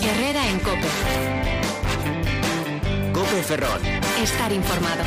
Herrera en COPE. COPE Ferrol. Estar informado.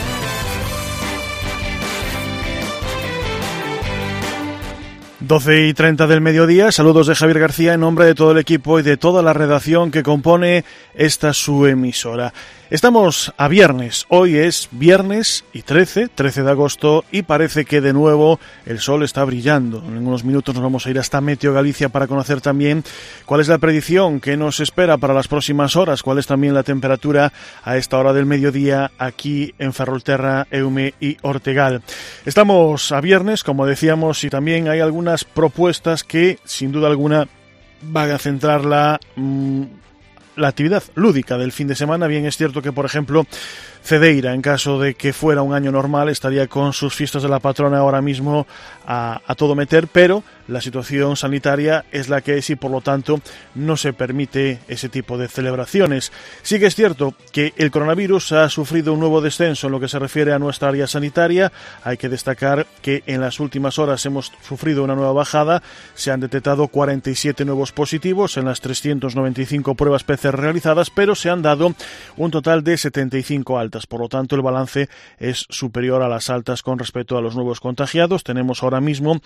Doce y 30 del mediodía, saludos de Javier García en nombre de todo el equipo y de toda la redacción que compone esta su emisora. Estamos a viernes, hoy es viernes y 13 de agosto y parece que de nuevo el sol está brillando. En unos minutos nos vamos a ir hasta Meteo Galicia para conocer también cuál es la predicción que nos espera para las próximas horas, cuál es también la temperatura a esta hora del mediodía aquí en Ferrolterra, Eume y Ortegal. Estamos a viernes, como decíamos, y también hay algunas propuestas que sin duda alguna van a centrar la actividad lúdica del fin de semana. Bien es cierto que, por ejemplo, Cedeira, en caso de que fuera un año normal, estaría con sus fiestas de la patrona ahora mismo a todo meter, pero la situación sanitaria es la que es y por lo tanto no se permite ese tipo de celebraciones. Sí que es cierto que el coronavirus ha sufrido un nuevo descenso en lo que se refiere a nuestra área sanitaria. Hay que destacar que en las últimas horas hemos sufrido una nueva bajada. Se han detectado 47 nuevos positivos en las 395 pruebas PCR realizadas, pero se han dado un total de 75 altas. Por lo tanto, el balance es superior a las altas con respecto a los nuevos contagiados. Tenemos ahora mismo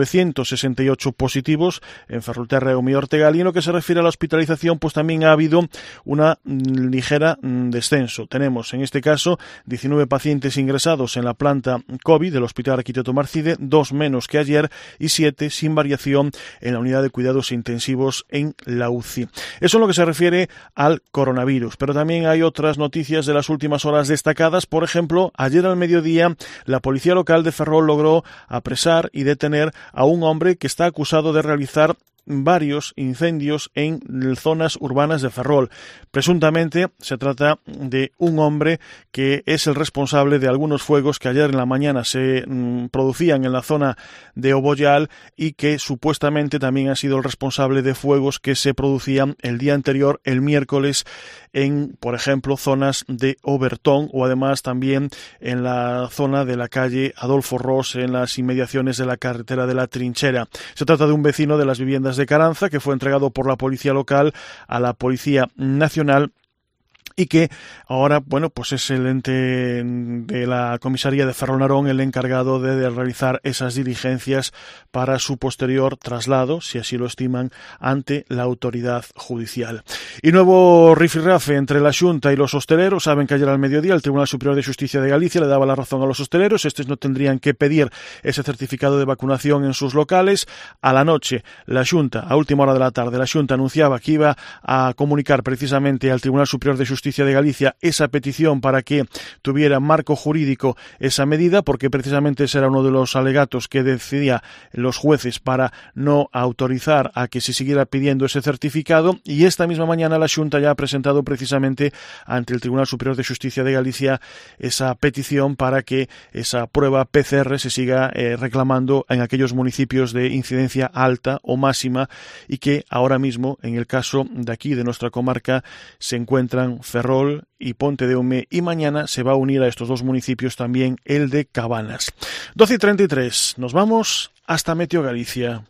968 positivos en Ferrolterra, Eume y Ortegal, y en lo que se refiere a la hospitalización, pues también ha habido una ligera descenso. Tenemos, en este caso, 19 pacientes ingresados en la planta COVID del Hospital Arquitecto Marcide, 2 menos que ayer y 7 sin variación en la unidad de cuidados intensivos en la UCI. Eso en lo que se refiere al coronavirus, pero también hay otras noticias de las últimas horas destacadas. Por ejemplo, ayer al mediodía la policía local de Ferrol logró apresar y detener a un hombre que está acusado de realizar varios incendios en zonas urbanas de Ferrol. Presuntamente se trata de un hombre que es el responsable de algunos fuegos que ayer en la mañana se producían en la zona de Obollal y que supuestamente también ha sido el responsable de fuegos que se producían el día anterior, el miércoles, en, por ejemplo, zonas de Obertón o además también en la zona de la calle Adolfo Ros, en las inmediaciones de la carretera de la Trinchera. Se trata de un vecino de las viviendas de Caranza que fue entregado por la policía local a la Policía Nacional y que ahora, bueno, pues es el ente de la comisaría de Ferrol-Narón el encargado de realizar esas diligencias para su posterior traslado, si así lo estiman, ante la autoridad judicial. Y nuevo rifirrafe entre la Xunta y los hosteleros. Saben que ayer al mediodía el Tribunal Superior de Justicia de Galicia le daba la razón a los hosteleros. Estos no tendrían que pedir ese certificado de vacunación en sus locales. A la noche, la Xunta, a última hora de la tarde, la Xunta anunciaba que iba a comunicar precisamente al Tribunal Superior de Justicia de Galicia esa petición para que tuviera marco jurídico esa medida, porque precisamente ese era uno de los alegatos que decidía los jueces para no autorizar a que se siguiera pidiendo ese certificado. Y esta misma mañana la Xunta ya ha presentado precisamente ante el Tribunal Superior de Justicia de Galicia esa petición para que esa prueba PCR se siga reclamando en aquellos municipios de incidencia alta o máxima y que ahora mismo, en el caso de aquí, de nuestra comarca, se encuentran Ferrol y Ponte de Eume, y mañana se va a unir a estos dos municipios también el de Cabanas. 12:33, nos vamos hasta Meteo Galicia.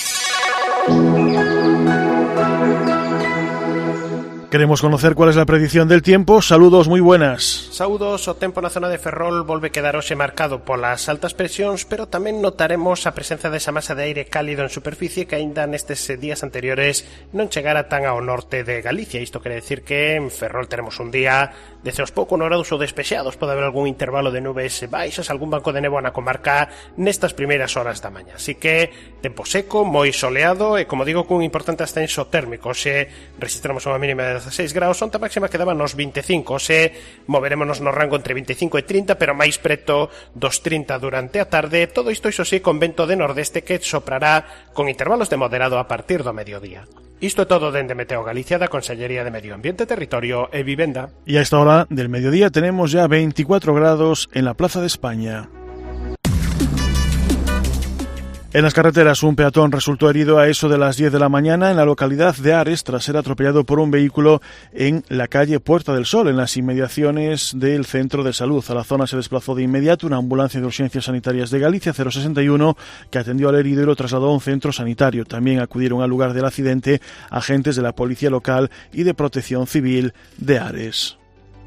Queremos conocer cuál es la predicción del tiempo. Saludos, moi buenas. Saúdos, o tempo na zona de Ferrol volve quedar hoxe marcado polas altas presións, pero tamén notaremos a presenza desa masa de aire cálido en superficie que aínda nestes días anteriores non chegara tan ao norte de Galicia. Isto quere decir que en Ferrol teremos un día de ceos pouco nubrados ou despexados. Pode haber algún intervalo de nubes baixas, algún banco de néboa na comarca nestas primeiras horas da mañá. Así que tempo seco, moi soleado e, como digo, cun importante ascenso térmico. Hoxe registramos unha mínima de 16 graus, onte máxima quedaba nos 25, se moverémonos no rango entre 25 e 30, pero máis preto dos 30 durante a tarde. Todo isto, iso sí, con vento de nordeste que soprará con intervalos de moderado a partir do mediodía. Isto é todo dende Meteo Galicia, da Consellería de Medio Ambiente, Territorio e Vivenda. Y a esta hora del mediodía tenemos ya 24 grados en la Plaza de España. En las carreteras, un peatón resultó herido a eso de las 10 de la mañana en la localidad de Ares tras ser atropellado por un vehículo en la calle Puerta del Sol, en las inmediaciones del centro de salud. A la zona se desplazó de inmediato una ambulancia de urgencias sanitarias de Galicia 061 que atendió al herido y lo trasladó a un centro sanitario. También acudieron al lugar del accidente agentes de la Policía Local y de Protección Civil de Ares.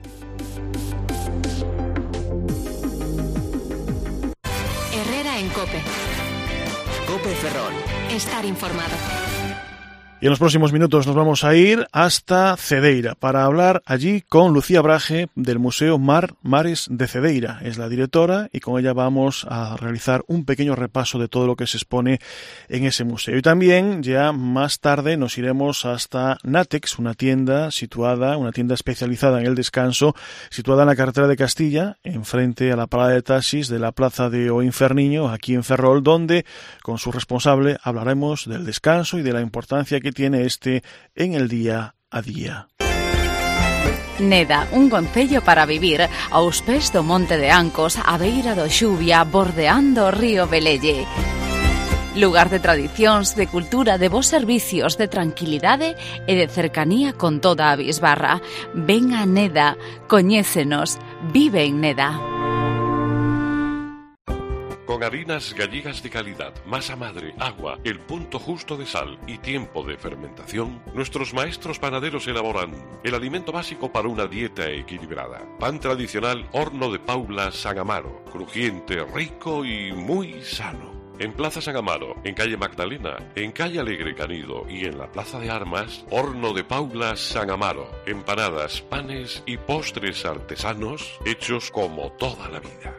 Herrera en COPE. COPE Ferrol. Estar informado. Y en los próximos minutos nos vamos a ir hasta Cedeira para hablar allí con Lucía Braje del Museo Mares de Cedeira. Es la directora y con ella vamos a realizar un pequeño repaso de todo lo que se expone en ese museo. Y también ya más tarde nos iremos hasta Natex, una tienda especializada en el descanso, situada en la carretera de Castilla, enfrente a la parada de taxis de la plaza de O Inferniño, aquí en Ferrol, donde con su responsable hablaremos del descanso y de la importancia que tiene este en el día a día. Neda, un concello para vivir aos pés do Monte de Ancos, a beira do Xuvia, bordeando o río Velelle. Lugar de tradicións, de cultura, de bons servicios, de tranquilidade e de cercanía con toda a bisbarra. Ven a Neda, coñécenos, vive en Neda. Con harinas gallegas de calidad, masa madre, agua, el punto justo de sal y tiempo de fermentación, nuestros maestros panaderos elaboran el alimento básico para una dieta equilibrada. Pan tradicional Horno de Paula San Amaro, crujiente, rico y muy sano. En Plaza San Amaro, en calle Magdalena, en calle Alegre Canido y en la Plaza de Armas, Horno de Paula San Amaro. Empanadas, panes y postres artesanos hechos como toda la vida.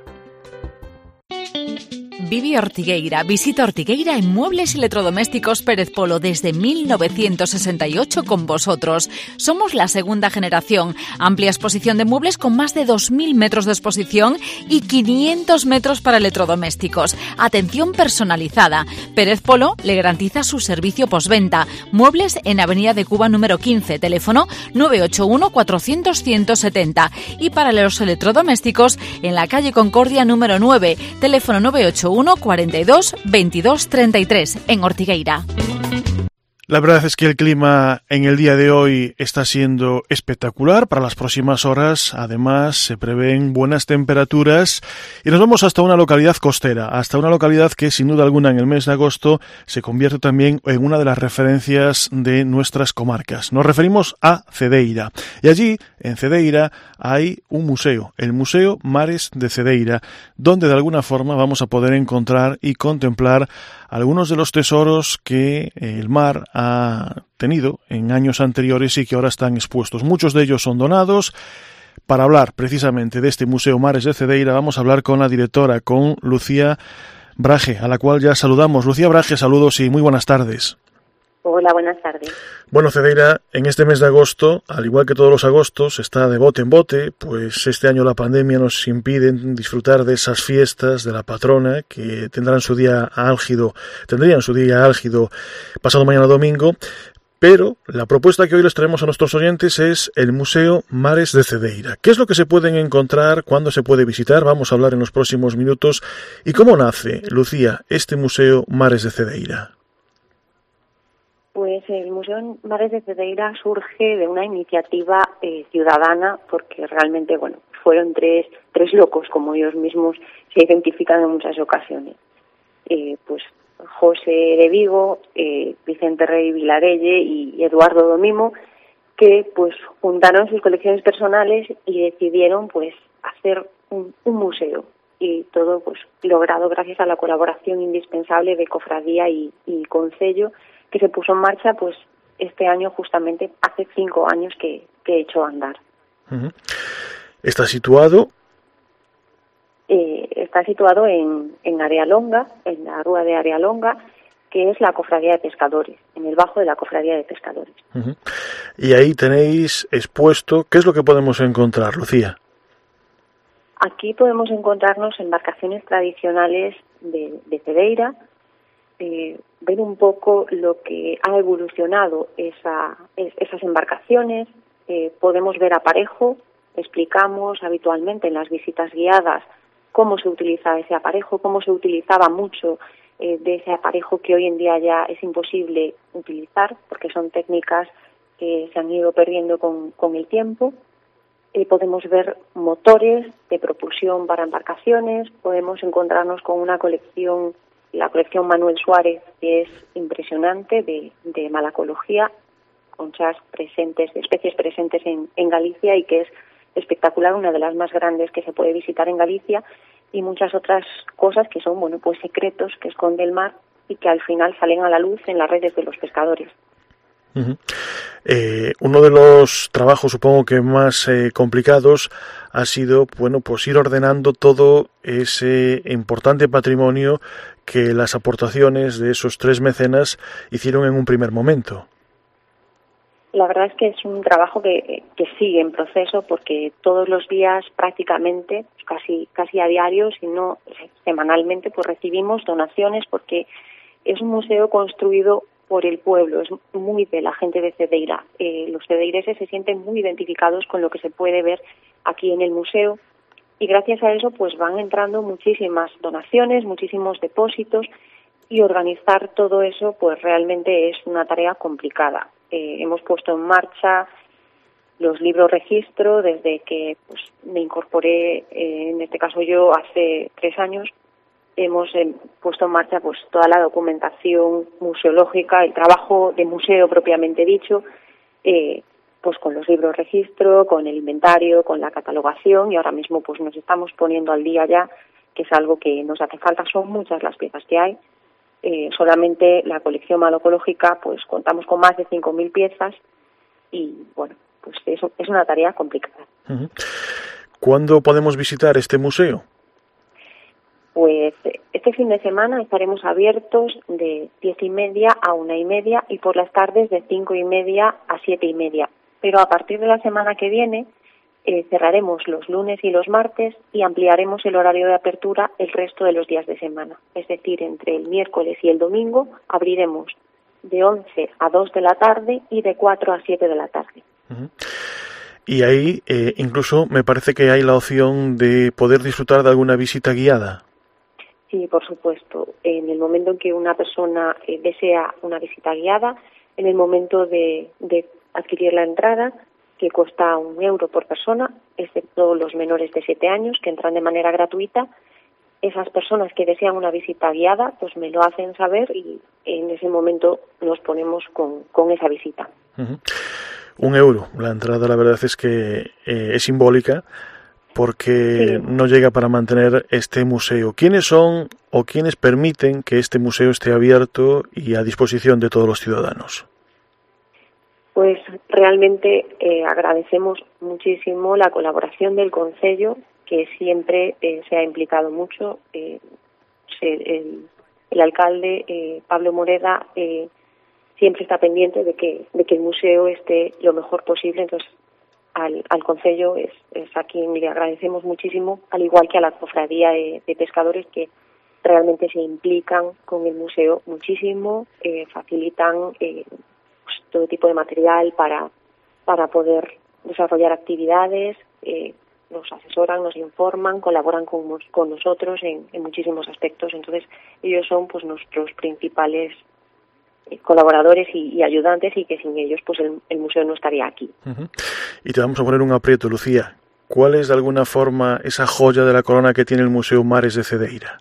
Vive Ortigueira. Visita Ortigueira en Muebles y Electrodomésticos Pérez Polo desde 1968 con vosotros. Somos la segunda generación. Amplia exposición de muebles con más de 2.000 metros de exposición y 500 metros para electrodomésticos. Atención personalizada. Pérez Polo le garantiza su servicio postventa. Muebles en Avenida de Cuba número 15. Teléfono 981 400 170. Y para los electrodomésticos en la calle Concordia número 9. Teléfono 981 42 22 33 en Ortigueira. La verdad es que el clima en el día de hoy está siendo espectacular. Para las próximas horas, además, se prevén buenas temperaturas y nos vamos hasta una localidad costera, hasta una localidad que sin duda alguna en el mes de agosto se convierte también en una de las referencias de nuestras comarcas. Nos referimos a Cedeira y allí, en Cedeira, hay un museo, el Museo Mares de Cedeira, donde de alguna forma vamos a poder encontrar y contemplar algunos de los tesoros que el mar ha tenido en años anteriores y que ahora están expuestos. Muchos de ellos son donados. Para hablar precisamente de este Museo Mares de Cedeira vamos a hablar con la directora, con Lucía Braje, a la cual ya saludamos. Lucía Braje, saludos y muy buenas tardes. Hola, buenas tardes. Bueno, Cedeira, en este mes de agosto, al igual que todos los agostos, está de bote en bote, pues este año la pandemia nos impide disfrutar de esas fiestas de la patrona que tendrían su día álgido pasado mañana domingo, pero la propuesta que hoy les traemos a nuestros oyentes es el Museo Mares de Cedeira. ¿Qué es lo que se pueden encontrar? ¿Cuándo se puede visitar? Vamos a hablar en los próximos minutos. ¿Y cómo nace, Lucía, este Museo Mares de Cedeira? Pues el Museo Mares de Cedeira surge de una iniciativa ciudadana porque realmente, fueron tres locos, como ellos mismos se identifican en muchas ocasiones. Pues José de Vigo, Vicente Rey Vilarelle y Eduardo Domimo, que pues juntaron sus colecciones personales y decidieron pues hacer un museo. Y todo pues logrado gracias a la colaboración indispensable de Cofradía y Concello, que se puso en marcha pues este año, justamente hace 5 años que he hecho andar. Uh-huh. ¿Está situado? Está situado en Arealonga, en la rúa de Arealonga, que es la Cofradía de Pescadores, en el bajo de la Cofradía de Pescadores. Uh-huh. Y ahí tenéis expuesto, ¿qué es lo que podemos encontrar, Lucía? Aquí podemos encontrarnos embarcaciones tradicionales de Cedeira, ver un poco lo que ha evolucionado esas embarcaciones. Podemos ver aparejo, explicamos habitualmente en las visitas guiadas cómo se utiliza ese aparejo, cómo se utilizaba mucho de ese aparejo que hoy en día ya es imposible utilizar porque son técnicas que se han ido perdiendo con el tiempo. Podemos ver motores de propulsión para embarcaciones, podemos encontrarnos con una colección, la colección Manuel Suárez, que es impresionante, de malacología, conchas presentes, especies presentes en Galicia y que es espectacular, una de las más grandes que se puede visitar en Galicia, y muchas otras cosas que son, bueno, pues secretos que esconde el mar y que al final salen a la luz en las redes de los pescadores. Uh-huh. Uno de los trabajos, supongo que más complicados, ha sido, bueno, pues ir ordenando todo ese importante patrimonio que las aportaciones de esos 3 mecenas hicieron en un primer momento. La verdad es que es un trabajo que sigue en proceso, porque todos los días prácticamente, casi a diario, si no semanalmente, pues recibimos donaciones, porque es un museo construido por el pueblo, es muy de la gente de Cedeira. Los cedeireses se sienten muy identificados con lo que se puede ver aquí en el museo, y gracias a eso pues van entrando muchísimas donaciones, muchísimos depósitos, y organizar todo eso pues realmente es una tarea complicada. Hemos puesto en marcha los libros registro desde que pues me incorporé, en este caso yo, hace 3 años. Hemos puesto en marcha pues toda la documentación museológica, el trabajo de museo propiamente dicho, pues con los libros registro, con el inventario, con la catalogación, y ahora mismo pues nos estamos poniendo al día ya, que es algo que nos hace falta. Son muchas las piezas que hay. Solamente la colección malacológica pues contamos con más de 5.000 piezas y bueno, pues eso es una tarea complicada. Uh-huh. ¿Cuándo podemos visitar este museo? Pues este fin de semana estaremos abiertos de 10:30 a 1:30 y por las tardes de 5:30 a 7:30. Pero a partir de la semana que viene cerraremos los lunes y los martes y ampliaremos el horario de apertura el resto de los días de semana. Es decir, entre el miércoles y el domingo abriremos de 11 a 2 de la tarde y de 4 a 7 de la tarde. Uh-huh. Y ahí incluso me parece que hay la opción de poder disfrutar de alguna visita guiada. Sí, por supuesto. En el momento en que una persona desea una visita guiada, en el momento de adquirir la entrada, que cuesta €1 por persona, excepto los menores de 7 años, que entran de manera gratuita. Esas personas que desean una visita guiada, pues me lo hacen saber y en ese momento nos ponemos con esa visita. Uh-huh. €1. La entrada, la verdad es que es simbólica, porque sí, no llega para mantener este museo. ¿Quiénes son o quiénes permiten que este museo esté abierto y a disposición de todos los ciudadanos? Pues realmente agradecemos muchísimo la colaboración del Concello, que siempre se ha implicado mucho. El alcalde, Pablo Moreda, siempre está pendiente de que el museo esté lo mejor posible. Entonces, al Concello es a quien le agradecemos muchísimo, al igual que a la cofradía de pescadores, que realmente se implican con el museo muchísimo, facilitan todo tipo de material para poder desarrollar actividades, nos asesoran, nos informan, colaboran con nosotros en muchísimos aspectos. Entonces ellos son pues nuestros principales colaboradores y ayudantes, y que sin ellos pues el museo no estaría aquí. Uh-huh. Y te vamos a poner un aprieto, Lucía. ¿Cuál es de alguna forma esa joya de la corona que tiene el Museo Mares de Cedeira?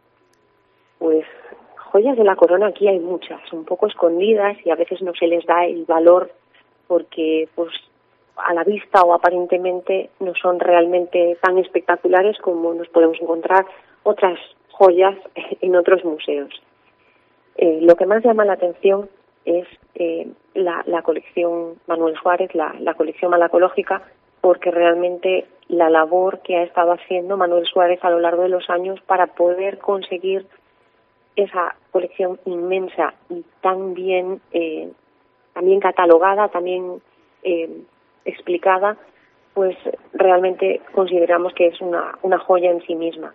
Pues joyas de la corona aquí hay muchas, un poco escondidas, y a veces no se les da el valor porque pues a la vista o aparentemente no son realmente tan espectaculares como nos podemos encontrar otras joyas en otros museos. Lo que más llama la atención es la colección Manuel Suárez, la colección malacológica, porque realmente la labor que ha estado haciendo Manuel Suárez a lo largo de los años para poder conseguir esa colección inmensa y tan bien también catalogada, también explicada, pues realmente consideramos que es una joya en sí misma.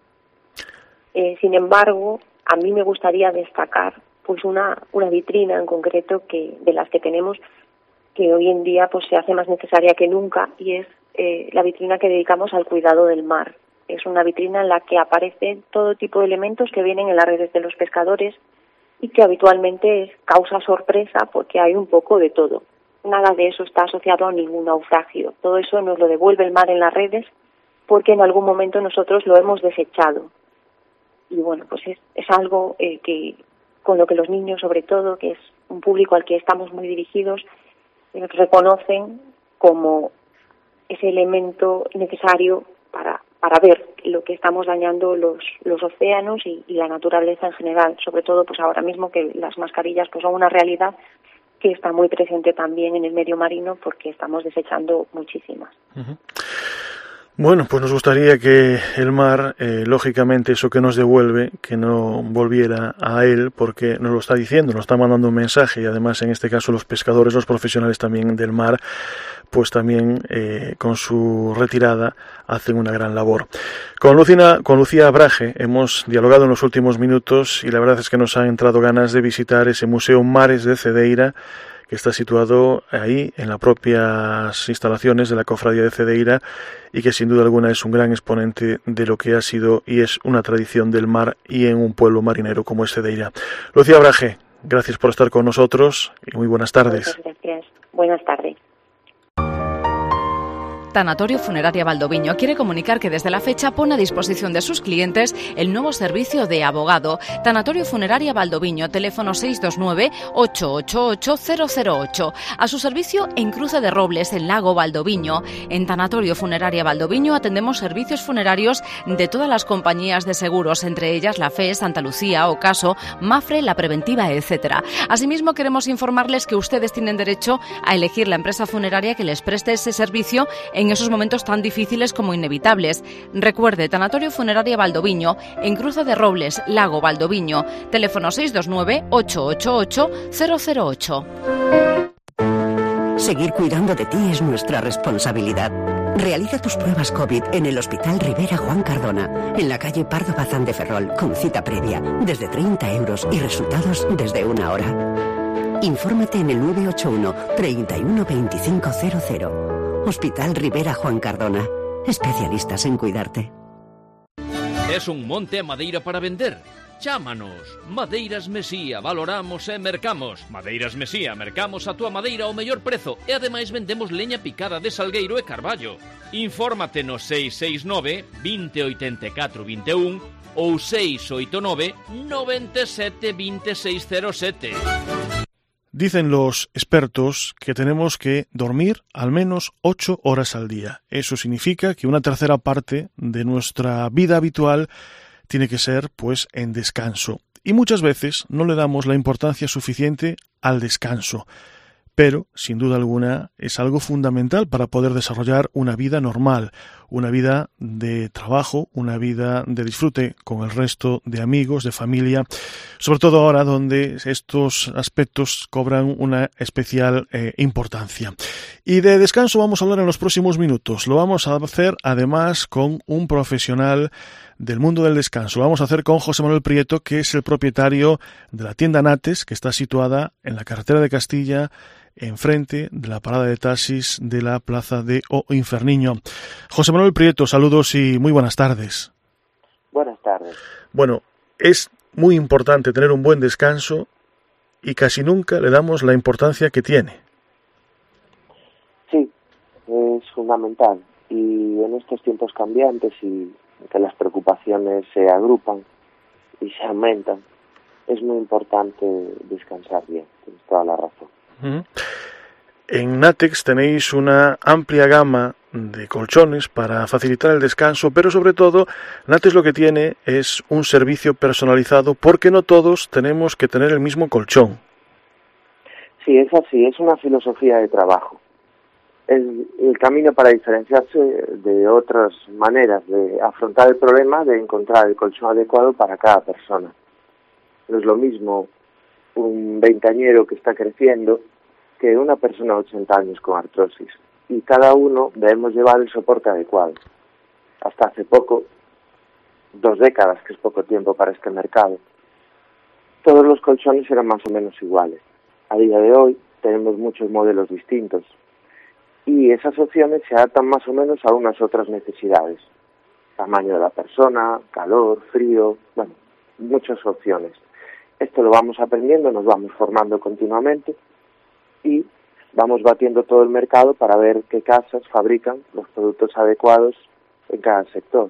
Sin embargo, a mí me gustaría destacar pues una vitrina en concreto de las que tenemos, que hoy en día pues se hace más necesaria que nunca, y es la vitrina que dedicamos al cuidado del mar. Es una vitrina en la que aparecen todo tipo de elementos que vienen en las redes de los pescadores y que habitualmente causa sorpresa porque hay un poco de todo. Nada de eso está asociado a ningún naufragio. Todo eso nos lo devuelve el mar en las redes porque en algún momento nosotros lo hemos desechado. Y bueno, pues es algo que con lo que los niños, sobre todo, que es un público al que estamos muy dirigidos, reconocen como ese elemento necesario para ver lo que estamos dañando los océanos y la naturaleza en general, sobre todo pues ahora mismo que las mascarillas pues son una realidad que está muy presente también en el medio marino porque estamos desechando muchísimas. Uh-huh. Bueno, pues nos gustaría que el mar, lógicamente, eso que nos devuelve, que no volviera a él, porque nos lo está diciendo, nos está mandando un mensaje, y además en este caso los pescadores, los profesionales también del mar, pues también con su retirada hacen una gran labor. Con Lucía Braje hemos dialogado en los últimos minutos y la verdad es que nos han entrado ganas de visitar ese Museo Mares de Cedeira, que está situado ahí en las propias instalaciones de la Cofradía de Cedeira y que sin duda alguna es un gran exponente de lo que ha sido y es una tradición del mar y en un pueblo marinero como es Cedeira. Lucía Braje, gracias por estar con nosotros y muy buenas tardes. Muchas gracias. Buenas tardes. Tanatorio Funeraria Valdoviño quiere comunicar que desde la fecha pone a disposición de sus clientes el nuevo servicio de abogado. Tanatorio Funeraria Valdoviño, teléfono 629-888-008. A su servicio en Cruce de Robles, en Lago Valdoviño. En Tanatorio Funeraria Valdoviño atendemos servicios funerarios de todas las compañías de seguros, entre ellas la FE, Santa Lucía, Ocaso, Mafre, La Preventiva, etc. Asimismo, queremos informarles que ustedes tienen derecho a elegir la empresa funeraria que les preste ese servicio en esos momentos tan difíciles como inevitables. Recuerde, Tanatorio Funeraria Valdoviño, en Cruce de Robles, Lago Valdoviño, teléfono 629-888-008. Seguir cuidando de ti es nuestra responsabilidad. Realiza tus pruebas COVID en el Hospital Rivera Juan Cardona, en la calle Pardo Bazán de Ferrol, con cita previa, desde 30 € y resultados desde 1 hora. Infórmate en el 981 31 25 00. Hospital Rivera Juan Cardona. Especialistas en cuidarte. Es un monte a madeira para vender? Chámanos. Madeiras Mesía, valoramos e mercamos. Madeiras Mesía, mercamos a túa madeira ao mellor prezo e ademais vendemos leña picada de salgueiro e carballo. Infórmate no 669 20 84 21 ou 689 97 2607. Dicen los expertos que tenemos que dormir al menos 8 horas al día. Eso significa que una tercera parte de nuestra vida habitual tiene que ser, pues, en descanso. Y muchas veces no le damos la importancia suficiente al descanso. Pero, sin duda alguna, es algo fundamental para poder desarrollar una vida normal, una vida de trabajo, una vida de disfrute con el resto de amigos, de familia, sobre todo ahora donde estos aspectos cobran una especial importancia. Y de descanso vamos a hablar en los próximos minutos. Lo vamos a hacer además con un profesional del mundo del descanso. Lo vamos a hacer con José Manuel Prieto, que es el propietario de la tienda Nates, que está situada en la carretera de Castilla, enfrente de la parada de taxis de la plaza de O Inferniño. José Manuel Prieto, saludos y muy buenas tardes. Buenas tardes. Bueno, es muy importante tener un buen descanso y casi nunca le damos la importancia que tiene. Sí, es fundamental. Y en estos tiempos cambiantes y que las preocupaciones se agrupan y se aumentan, es muy importante descansar bien. Tienes toda la razón. En Natex tenéis una amplia gama de colchones para facilitar el descanso, pero sobre todo Natex lo que tiene es un servicio personalizado porque no todos tenemos que tener el mismo colchón. Sí, es así, es una filosofía de trabajo. Es el camino para diferenciarse de otras maneras de afrontar el problema, de encontrar el colchón adecuado para cada persona. No es lo mismo un veinteañero que está creciendo que una persona de 80 años con artrosis. Y cada uno debemos llevar el soporte adecuado. Hasta hace poco, 2 décadas, que es poco tiempo para este mercado, todos los colchones eran más o menos iguales. A día de hoy tenemos muchos modelos distintos y esas opciones se adaptan más o menos a unas otras necesidades. tamaño de la persona, calor, frío, bueno, muchas opciones. Esto lo vamos aprendiendo, nos vamos formando continuamente y vamos batiendo todo el mercado para ver qué casas fabrican los productos adecuados en cada sector.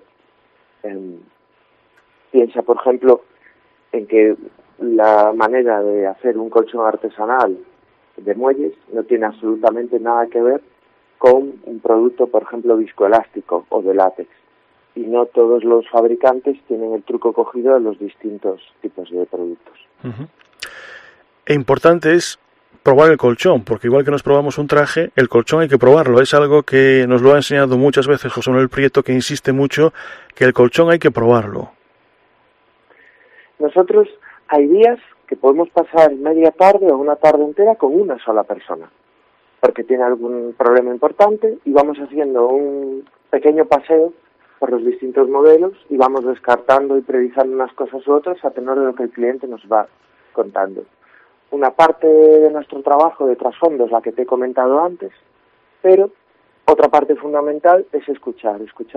Piensa, por ejemplo, en que la manera de hacer un colchón artesanal de muelles no tiene absolutamente nada que ver con un producto, por ejemplo, viscoelástico o de látex. Y no todos los fabricantes tienen el truco cogido de los distintos tipos de productos. Uh-huh. E importante es probar el colchón, porque igual que nos probamos un traje, el colchón hay que probarlo. Es algo que nos lo ha enseñado muchas veces José Manuel Prieto, que insiste mucho que el colchón hay que probarlo. Nosotros hay días que podemos pasar media tarde o una tarde entera con una sola persona, porque tiene algún problema importante y vamos haciendo un pequeño paseo por los distintos modelos y vamos descartando y priorizando unas cosas u otras a tenor de lo que el cliente nos va contando. Una parte de nuestro trabajo de trasfondo es la que te he comentado antes, pero otra parte fundamental es escuchar.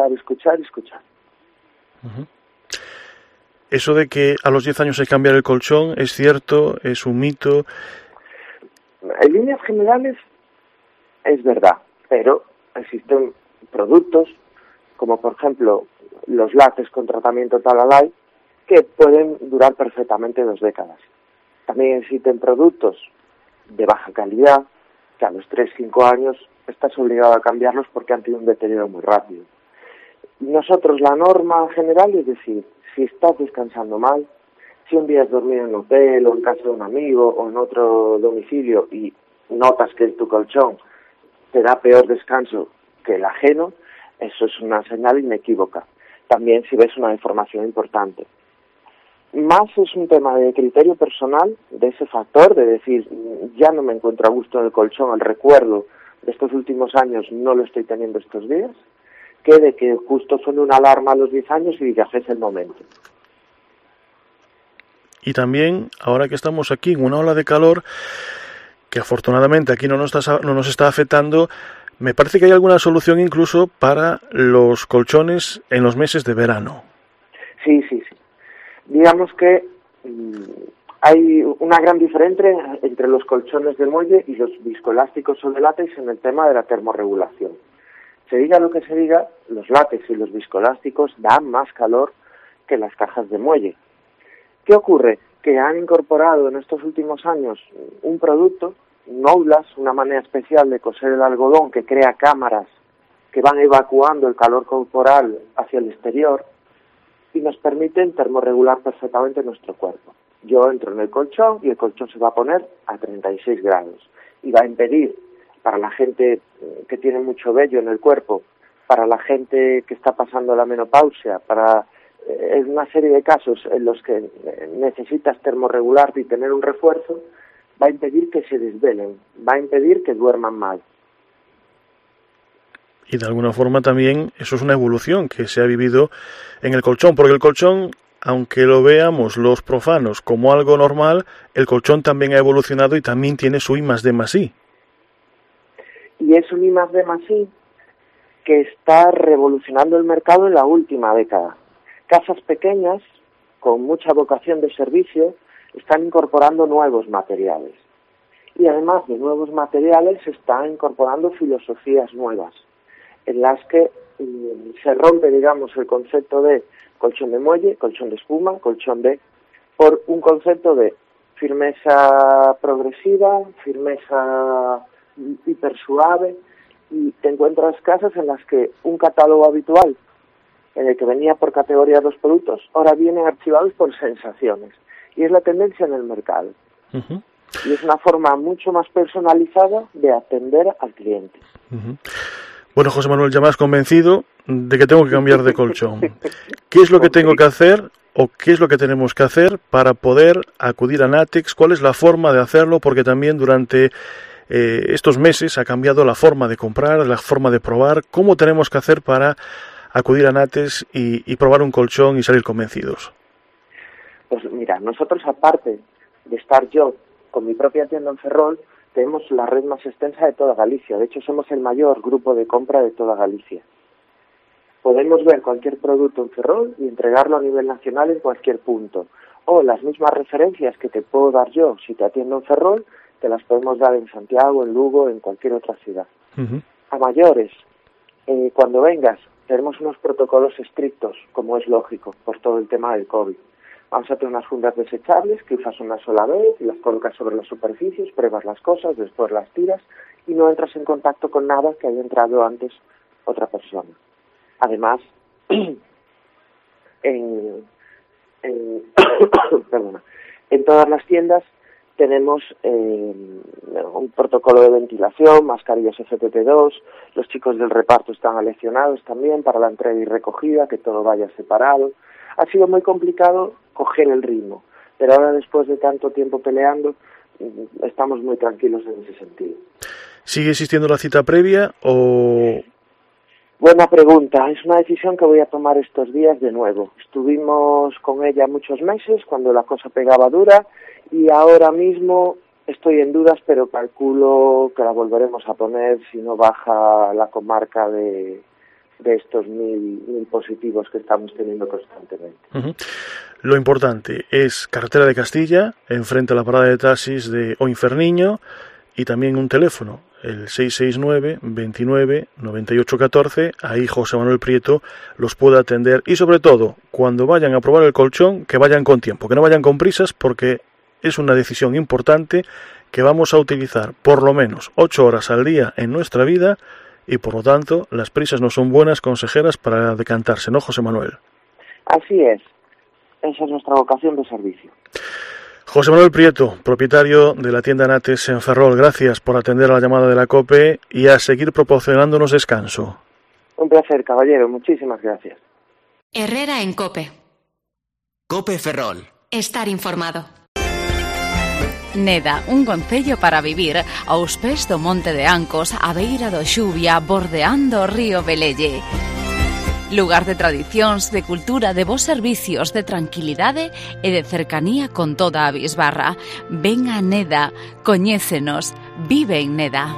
Uh-huh. Eso de que a los 10 años hay que cambiar el colchón, ¿es cierto? ¿Es un mito? En líneas generales es verdad, pero existen productos como por ejemplo los látex con tratamiento Talalay que pueden durar perfectamente 2 décadas. También existen productos de baja calidad que a los 3-5 años estás obligado a cambiarlos porque han tenido un deterioro muy rápido. Nosotros la norma general es decir, si estás descansando mal, si un día has dormido en un hotel o en casa de un amigo o en otro domicilio y notas que tu colchón te da peor descanso que el ajeno, eso es una señal inequívoca. También si ves una deformación importante. Más es un tema de criterio personal, de ese factor, de decir, ya no me encuentro a gusto en el colchón, el recuerdo de estos últimos años no lo estoy teniendo estos días, que de que justo suene una alarma a los 10 años y digas, es el momento. Y también, ahora que estamos aquí en una ola de calor, que afortunadamente aquí no nos está afectando, me parece que hay alguna solución incluso para los colchones en los meses de verano. Sí. Digamos que hay una gran diferencia entre los colchones de muelle y los viscoelásticos o de látex en el tema de la termorregulación. Se diga lo que se diga, los látex y los viscoelásticos dan más calor que las cajas de muelle. ¿Qué ocurre? Que han incorporado en estos últimos años un producto, Noulas, una manera especial de coser el algodón que crea cámaras que van evacuando el calor corporal hacia el exterior y nos permiten termorregular perfectamente nuestro cuerpo. Yo entro en el colchón y el colchón se va a poner a 36 grados y va a impedir para la gente que tiene mucho vello en el cuerpo, para la gente que está pasando la menopausia, para en una serie de casos en los que necesitas termorregularte y tener un refuerzo, va a impedir que se desvelen, va a impedir que duerman mal. Y de alguna forma también eso es una evolución que se ha vivido en el colchón, porque el colchón, aunque lo veamos los profanos como algo normal, el colchón también ha evolucionado y también tiene su I+D+I. Y es un I+D+I que está revolucionando el mercado en la última década. Casas pequeñas, con mucha vocación de servicio, están incorporando nuevos materiales. Y además de nuevos materiales, se están incorporando filosofías nuevas, en las que se rompe, digamos, el concepto de colchón de muelle, colchón de espuma, colchón de... por un concepto de firmeza progresiva, firmeza hipersuave, y te encuentras casas en las que un catálogo habitual, en el que venía por categoría los productos, ahora vienen archivados por sensaciones. Y es la tendencia en el mercado. Uh-huh. Y es una forma mucho más personalizada de atender al cliente. Uh-huh. Bueno, José Manuel, ya me has convencido de que tengo que cambiar de colchón. ¿Qué es lo que tengo que hacer o qué es lo que tenemos que hacer para poder acudir a Natex? ¿Cuál es la forma de hacerlo? Porque también durante estos meses ha cambiado la forma de comprar, la forma de probar. ¿Cómo tenemos que hacer para acudir a Natex y probar un colchón y salir convencidos? Pues mira, nosotros aparte de estar yo con mi propia tienda en Ferrol, tenemos la red más extensa de toda Galicia. De hecho, somos el mayor grupo de compra de toda Galicia. Podemos ver cualquier producto en Ferrol y entregarlo a nivel nacional en cualquier punto. O las mismas referencias que te puedo dar yo si te atiendo en Ferrol, te las podemos dar en Santiago, en Lugo, en cualquier otra ciudad. A mayores, cuando vengas, tenemos unos protocolos estrictos, como es lógico, por todo el tema del COVID. Vamos a tener unas fundas desechables que usas una sola vez y las colocas sobre las superficies, pruebas las cosas, después las tiras y no entras en contacto con nada que haya entrado antes otra persona. Además, en todas las tiendas tenemos un protocolo de ventilación, mascarillas FFP2, los chicos del reparto están aleccionados también para la entrega y recogida, que todo vaya separado. Ha sido muy complicado coger el ritmo, pero ahora después de tanto tiempo peleando, estamos muy tranquilos en ese sentido. ¿Sigue existiendo la cita previa o...? Buena pregunta. Es una decisión que voy a tomar estos días de nuevo. Estuvimos con ella muchos meses cuando la cosa pegaba dura y ahora mismo estoy en dudas, pero calculo que la volveremos a poner si no baja la comarca de estos 1.000 positivos que estamos teniendo constantemente. Lo importante es carretera de Castilla, enfrente a la parada de taxis de O Inferniño, y también un teléfono, el 669 29 98 14. Ahí José Manuel Prieto los puede atender y sobre todo, cuando vayan a probar el colchón, que vayan con tiempo, que no vayan con prisas, porque es una decisión importante que vamos a utilizar por lo menos 8 horas al día en nuestra vida y por lo tanto las prisas no son buenas consejeras para decantarse, ¿no, José Manuel? Así es. Esa es nuestra vocación de servicio. José Manuel Prieto, propietario de la tienda Nates en Ferrol, gracias por atender a la llamada de la COPE y a seguir proporcionándonos descanso. Un placer, caballero. Muchísimas gracias. Herrera en COPE. COPE Ferrol. Estar informado. Neda, un concello para vivir aos pés do Monte de Ancos, a beira do Xuvia, bordeando o río Velelle. Lugar de tradicións, de cultura, de bons servicios, de tranquilidade e de cercanía con toda a bisbarra. Ven a Neda, coñécenos, vive en Neda.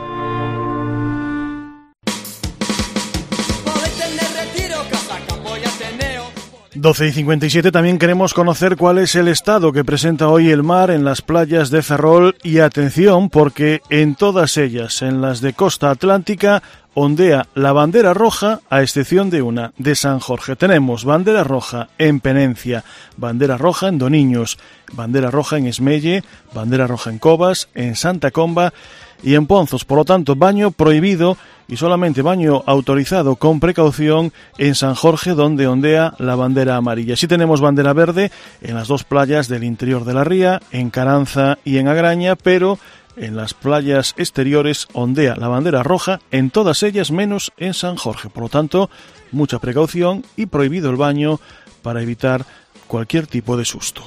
12:57, también queremos conocer cuál es el estado que presenta hoy el mar en las playas de Ferrol y atención porque en todas ellas, en las de costa atlántica, ondea la bandera roja a excepción de una, de San Jorge. Tenemos bandera roja en Penencia, bandera roja en Doniños, bandera roja en Esmelle, bandera roja en Covas, en Santa Comba y en Ponzos. Por lo tanto, baño prohibido y solamente baño autorizado con precaución en San Jorge, donde ondea la bandera amarilla. Sí tenemos bandera verde en las dos playas del interior de la ría, en Caranza y en Agraña, pero en las playas exteriores ondea la bandera roja en todas ellas menos en San Jorge. Por lo tanto, mucha precaución y prohibido el baño para evitar cualquier tipo de susto.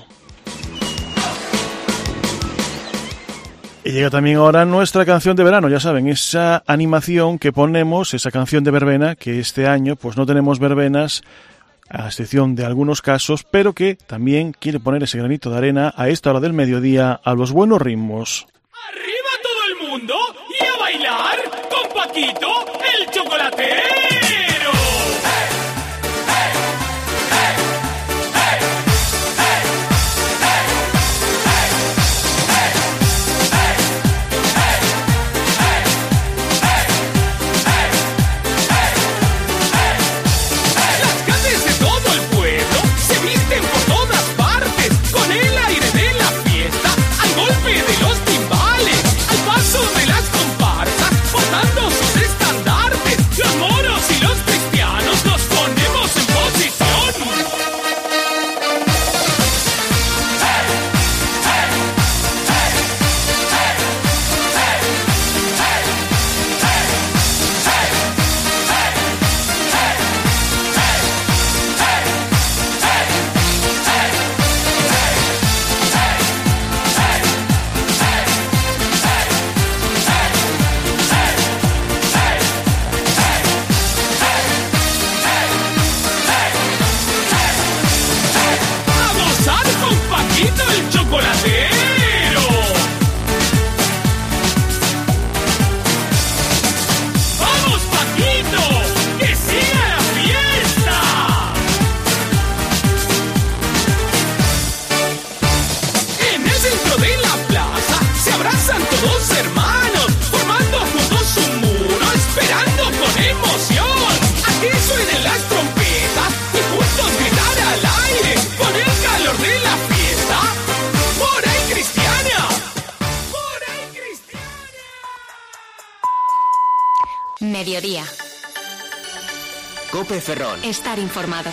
Y llega también ahora nuestra canción de verano, ya saben, esa animación que ponemos, esa canción de verbena, que este año pues no tenemos verbenas, a excepción de algunos casos, pero que también quiere poner ese granito de arena a esta hora del mediodía a los buenos ritmos. ¡Arriba todo el mundo! ¡Y a bailar con Paquito, el chocolatero! Sus estandartes, los Mediodía. Cope Ferrol. Estar informado.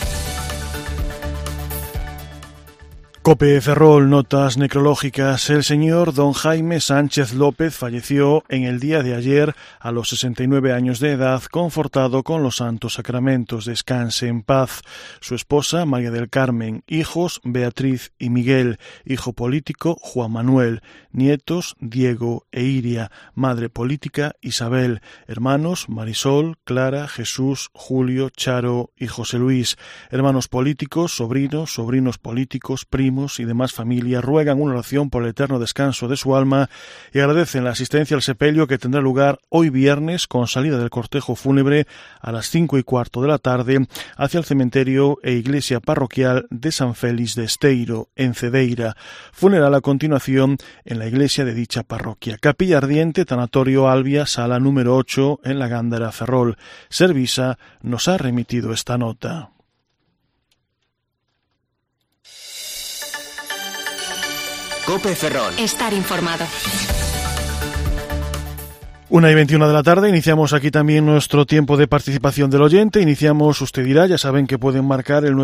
Cope Ferrol, notas necrológicas. El señor don Jaime Sánchez López falleció en el día de ayer a los 69 años de edad, confortado con los santos sacramentos. Descanse en paz. Su esposa, María del Carmen. Hijos, Beatriz y Miguel. Hijo político, Juan Manuel. Nietos, Diego e Iria. Madre política, Isabel. Hermanos, Marisol, Clara, Jesús, Julio, Charo y José Luis. Hermanos políticos, sobrinos políticos, primos y demás familia ruegan una oración por el eterno descanso de su alma y agradecen la asistencia al sepelio que tendrá lugar hoy viernes con salida del cortejo fúnebre a las 5:15 de la tarde hacia el cementerio e iglesia parroquial de San Félix de Esteiro, en Cedeira. Funeral a continuación en la iglesia de dicha parroquia. Capilla ardiente, tanatorio Albia, sala número 8 en la Gándara, Ferrol. Servisa nos ha remitido esta nota. Cope Ferrol. Estar informado. 1:21 de la tarde, iniciamos aquí también nuestro tiempo de participación del oyente. Iniciamos, usted dirá, ya saben que pueden marcar el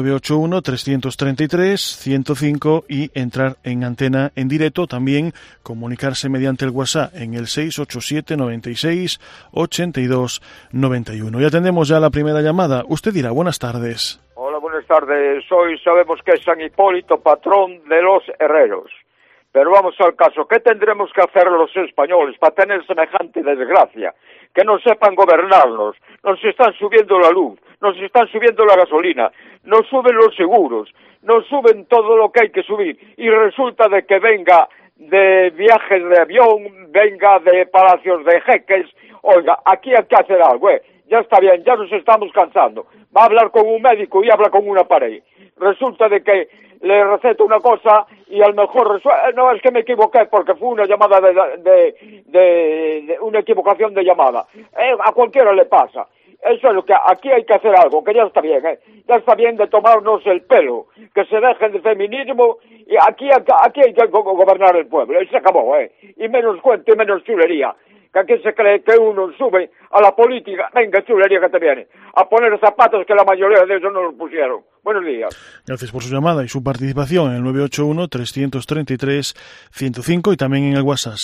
981-333-105 y entrar en antena en directo, también comunicarse mediante el WhatsApp en el 687-96-82-91. Y atendemos ya la primera llamada. Usted dirá, buenas tardes. Hola, buenas tardes. Hoy sabemos que es San Hipólito, patrón de los herreros. Pero vamos al caso, ¿qué tendremos que hacer los españoles para tener semejante desgracia? Que no sepan gobernarnos, nos están subiendo la luz, nos están subiendo la gasolina, nos suben los seguros, nos suben todo lo que hay que subir, y resulta de que venga de viajes de avión, venga de palacios de jeques. Oiga, aquí hay que hacer algo, ya está bien, ya nos estamos cansando. Va a hablar con un médico y habla con una pared. Resulta de que le receta una cosa y a lo mejor no, es que me equivoqué porque fue una llamada de una equivocación de llamada. A cualquiera le pasa. Eso es lo que aquí hay que hacer algo, que ya está bien, ya está bien de tomarnos el pelo, que se dejen de feminismo, y aquí hay que gobernar el pueblo, y se acabó, y menos cuento y menos chulería. Que aquí se cree que uno sube a la política, venga, chulería que te viene, a poner zapatos que la mayoría de ellos no los pusieron. Buenos días. Gracias por su llamada y su participación en el 981-333-105 y también en el WhatsApp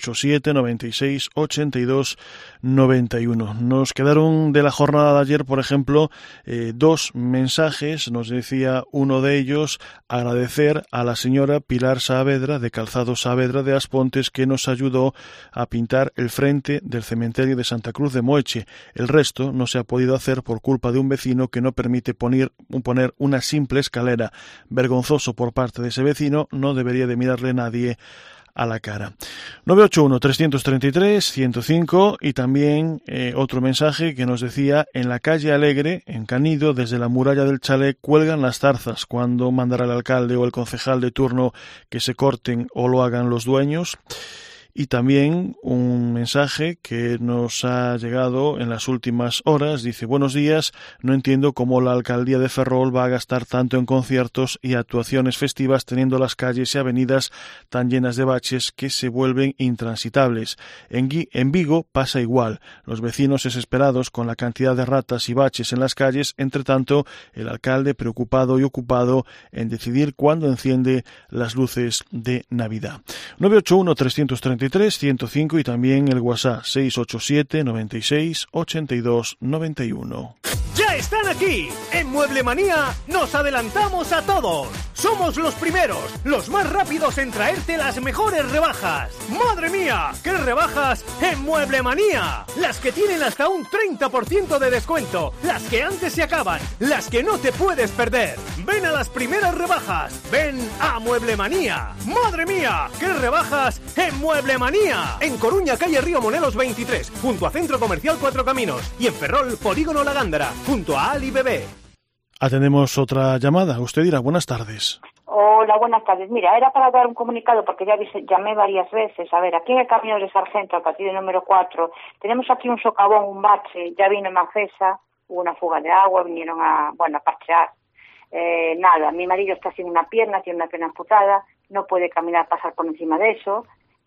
687-96-82-91. Nos quedaron de la jornada de ayer, por ejemplo, 2 mensajes. Nos decía uno de ellos agradecer a la señora Pilar Saavedra de Calzado Saavedra de Aspontes, que nos ayudó a pintar el frente del cementerio de Santa Cruz de Moeche. El resto no se ha podido hacer por culpa de un vecino que no permite poner una simple escalera. Vergonzoso por parte de ese vecino, no debería de mirarle nadie a la cara. 981-333-105 y también otro mensaje que nos decía: en la calle Alegre, en Canido, desde la muralla del chalet cuelgan las zarzas. ¿Cuándo mandará el alcalde o el concejal de turno que se corten o lo hagan los dueños? Y también un mensaje que nos ha llegado en las últimas horas. Dice: buenos días, no entiendo cómo la alcaldía de Ferrol va a gastar tanto en conciertos y actuaciones festivas teniendo las calles y avenidas tan llenas de baches que se vuelven intransitables. En Vigo pasa igual, los vecinos desesperados con la cantidad de ratas y baches en las calles. Entre tanto, el alcalde preocupado y ocupado en decidir cuándo enciende las luces de Navidad. 981-333-105 y también el WhatsApp 687-96-82-91. ¡Ya están aquí! En Mueblemanía nos adelantamos a todos. Somos los primeros, los más rápidos en traerte las mejores rebajas. ¡Madre mía! ¡Qué rebajas en Mueblemanía! Las que tienen hasta un 30% de descuento, las que antes se acaban, las que no te puedes perder. Ven a las primeras rebajas. Ven a Mueblemanía. ¡Madre mía! ¡Qué rebajas en Mueblemanía! En Coruña, calle Río Monelos 23, junto a Centro Comercial Cuatro Caminos. Y en Ferrol, Polígono La Gándara, junto a Ali Bebé. Atendemos otra llamada. Usted dirá, buenas tardes. Hola, buenas tardes. Mira, era para dar un comunicado porque ya llamé varias veces. A ver, aquí en el Camino de Sargento, al partido número 4, tenemos aquí un socavón, un bache. Ya vino Mafesa, hubo una fuga de agua, vinieron a parchear. Nada, mi marido está sin una pierna, tiene una pierna amputada, no puede caminar, pasar por encima de eso.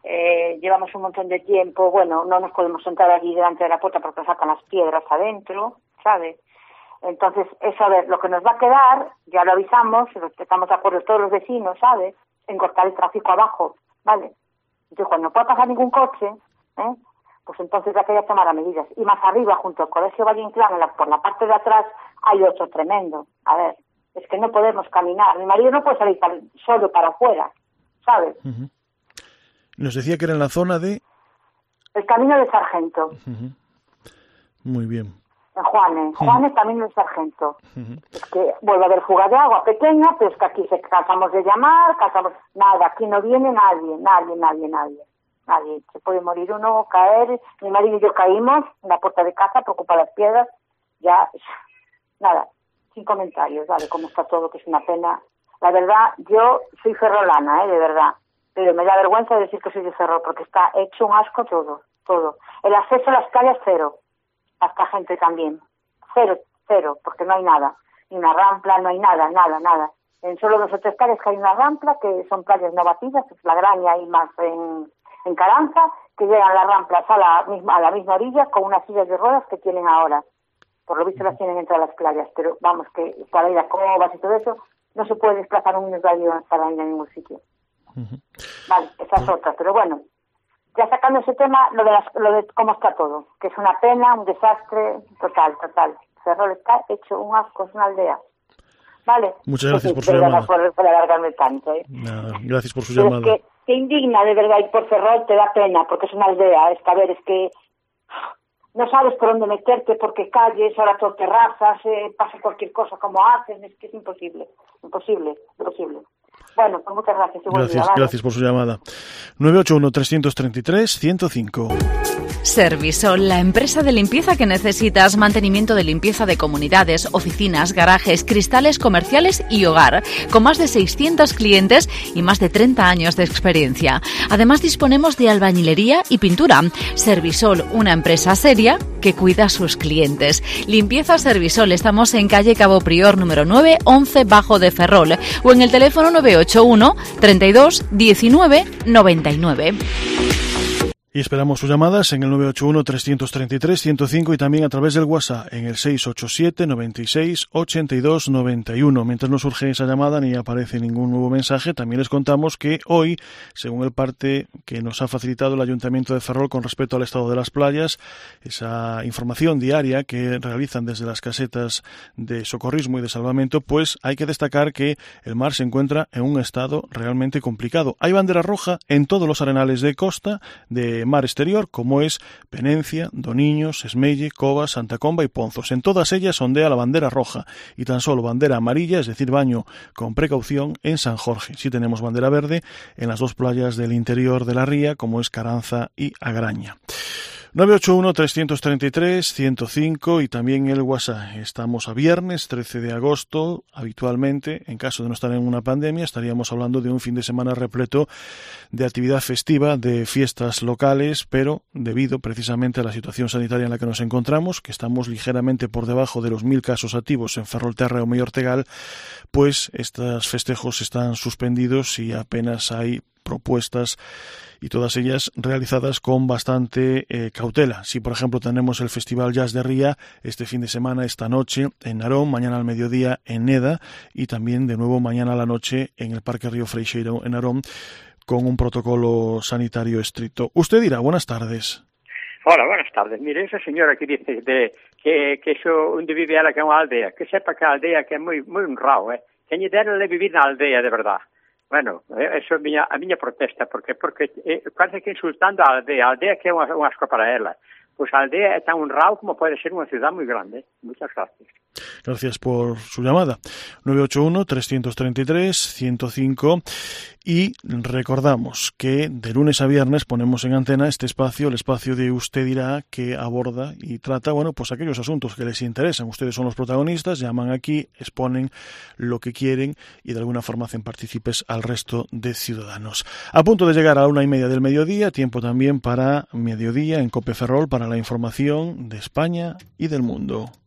llevamos un montón de tiempo, bueno, no nos podemos sentar aquí delante de la puerta porque sacan las piedras adentro, ¿sabes? Entonces, eso, a ver, lo que nos va a quedar, ya lo avisamos, estamos de acuerdo todos los vecinos, ¿sabes? En cortar el tráfico abajo, ¿vale? Entonces, cuando no pueda pasar ningún coche, pues entonces ya quería tomar medidas. Y más arriba, junto al Colegio Valle Inclán, por la parte de atrás, hay otro tremendo. A ver, es que no podemos caminar. Mi marido no puede salir solo para afuera, ¿sabes? Uh-huh. Nos decía que era en la zona de... El Camino de Sargento. Uh-huh. Muy bien. En Juanes Camino de Sargento. Uh-huh. Es que vuelve a haber fuga de agua pequeña, pero es que aquí se cansamos de llamar, nada, aquí no viene nadie. Se puede morir uno, caer. Mi marido y yo caímos en la puerta de casa, por culpa de las piedras. Ya, nada, sin comentarios, ¿vale? Cómo está todo, que es una pena. La verdad, yo soy ferrolana, de verdad. Pero me da vergüenza decir que soy de Ferrol, porque está hecho un asco todo. El acceso a las calles, cero. Hasta gente también. Cero, porque no hay nada. Ni una rampla, no hay nada. En solo 2 o 3 calles que hay una rampla, que son playas no batidas, es la Graña y más en Caranza, que llegan las ramplas a la misma orilla con unas sillas de ruedas que tienen ahora. Por lo visto las tienen entre las playas, pero vamos, que para ir a Cobas y todo eso, no se puede desplazar un usuario para ir a ningún sitio. Uh-huh. Vale, esa es otra, pero bueno, ya sacando ese tema, lo de cómo está todo, que es una pena, un desastre, total. Ferrol está hecho un asco, es una aldea. Vale. Muchas gracias por su llamada. Por alargarme tanto. Nada, gracias por su llamada. Es que te indigna de verdad, y por Ferrol te da pena, porque es una aldea. Es que no sabes por dónde meterte, porque calles, ahora todo terrazas, pasa cualquier cosa como hacen, es que es imposible. Bueno, pues muchas gracias. Gracias por su llamada. 981-333-105. Servisol, la empresa de limpieza que necesitas, mantenimiento de limpieza de comunidades, oficinas, garajes, cristales comerciales y hogar, con más de 600 clientes y más de 30 años de experiencia. Además disponemos de albañilería y pintura. Servisol, una empresa seria que cuida a sus clientes. Limpieza Servisol, estamos en calle Cabo Prior número 9, 11 Bajo de Ferrol, o en el teléfono 981 32 19 99. Y esperamos sus llamadas en el 981-333-105 y también a través del WhatsApp en el 687-96-82-91. Mientras no surge esa llamada ni aparece ningún nuevo mensaje, también les contamos que hoy, según el parte que nos ha facilitado el Ayuntamiento de Ferrol con respecto al estado de las playas, esa información diaria que realizan desde las casetas de socorrismo y de salvamento, pues hay que destacar que el mar se encuentra en un estado realmente complicado. Hay bandera roja en todos los arenales de costa de mar exterior, como es Penencia, Doniños, Esmelle, Covas, Santa Comba y Ponzos. En todas ellas ondea la bandera roja y tan solo bandera amarilla, es decir, baño con precaución, en San Jorge. Sí tenemos bandera verde en las 2 playas del interior de la ría, como es Caranza y Agraña. 981-333-105 y también el WhatsApp. Estamos a viernes 13 de agosto. Habitualmente, en caso de no estar en una pandemia, estaríamos hablando de un fin de semana repleto de actividad festiva, de fiestas locales, pero debido precisamente a la situación sanitaria en la que nos encontramos, que estamos ligeramente por debajo de los 1000 casos activos en Ferrolterra o Mayortegal, pues estos festejos están suspendidos y apenas hay propuestas y todas ellas realizadas con bastante cautela. Si por ejemplo tenemos el Festival Jazz de Ría este fin de semana, esta noche en Narón, mañana al mediodía en Neda y también de nuevo mañana a la noche en el Parque Río Freixeiro en Narón, con un protocolo sanitario estricto. Usted dirá, buenas tardes. Hola, buenas tardes. Mire, esa señora que dice que eso onde vive ela que é unha aldea, que sepa que a aldea que é moi honrado, que lle dera de vivir na aldea de verdad. Bueno, eso é a miña protesta, porque parece que insultando a aldea que é un asco para ela. Pues a aldea é tan honrado como pode ser unha ciudad moi grande. Muchas gracias. Gracias por su llamada. 981-333-105 y recordamos que de lunes a viernes ponemos en antena este espacio, el espacio de Usted dirá, que aborda y trata, bueno, pues aquellos asuntos que les interesan. Ustedes son los protagonistas, llaman aquí, exponen lo que quieren y de alguna forma hacen partícipes al resto de ciudadanos. A punto de llegar a la 1:30 del mediodía, tiempo también para mediodía en COPE Ferrol para la información de España y del mundo.